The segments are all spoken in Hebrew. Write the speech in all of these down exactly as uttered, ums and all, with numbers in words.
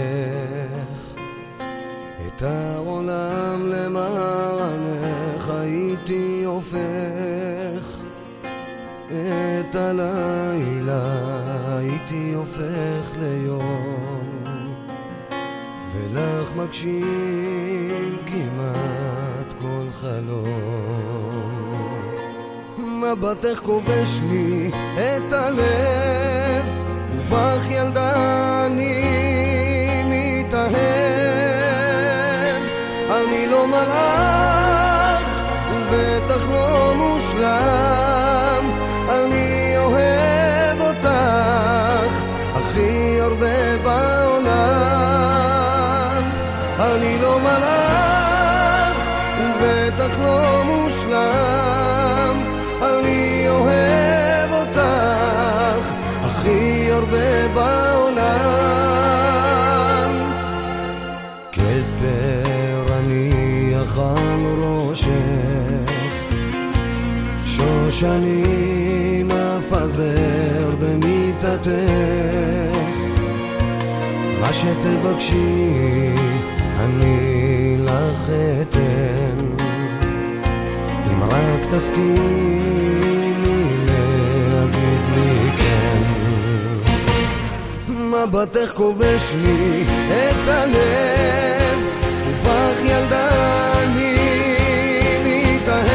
את העולם למענך הייתי הופך, את הלילה הייתי הופך ליום, ולך מגשים כמעט כל חלום. מבטך כובש לי את הלב, ובך ילדה אני מתאהב. אני לא מלאך ובטח לא מושלם, אני אוהב אותך הכי הרבה בעולם. אני לא מלאך ובטח לא מושלם, אני אוהב אותך הכי הרבה בעולם. כתר אני אכל ראשך, שושנים אפזר במיטתך, מה שתבקשי אני לך אתן, אם רק תסכימי להגיד לי כן. מבטך כובש לי את הלב, ובך ילדה אני מתאהב.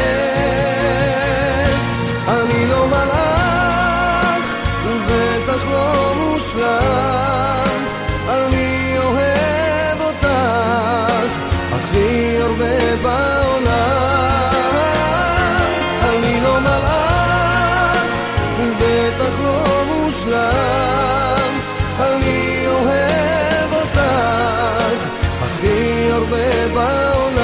אני לא מלאך ובטח לא מושלם, אני אוהב אותך הכי הרבה בעולם. אני לא מלאך ובטח לא מושלם, אני אוהב אותך הכי הרבה בעולם.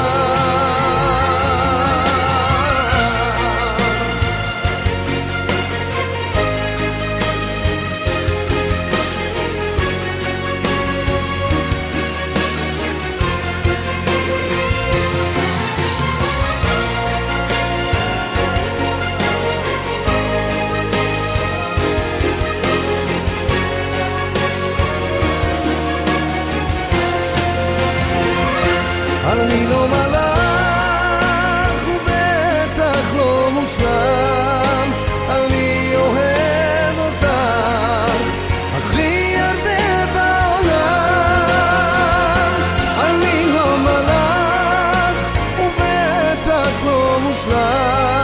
אני לא מלאך ובטח לא מושלם, אני אוהב אותך הכי הרבה בעולם. אני לא מלאך ובטח לא מושלם,